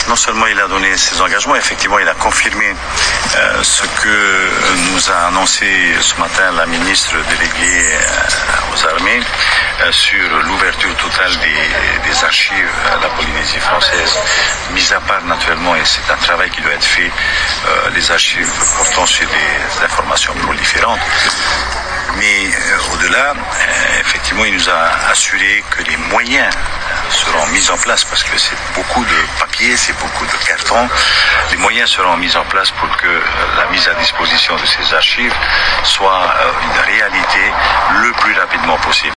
non seulement il a donné ses engagements, effectivement il a confirmé ce que nous a annoncé ce matin la ministre déléguée aux armées sur l'ouverture totale des archives à la Polynésie française, mis à part naturellement, et c'est un travail qui doit être fait, les archives portant sur des informations proliférantes. Mais au-delà, effectivement, il nous a assuré que les moyens seront mis en place, parce que c'est beaucoup de papier, c'est beaucoup de cartons. Les moyens seront mis en place pour que la mise à disposition de ces archives soit une réalité le plus rapidement possible.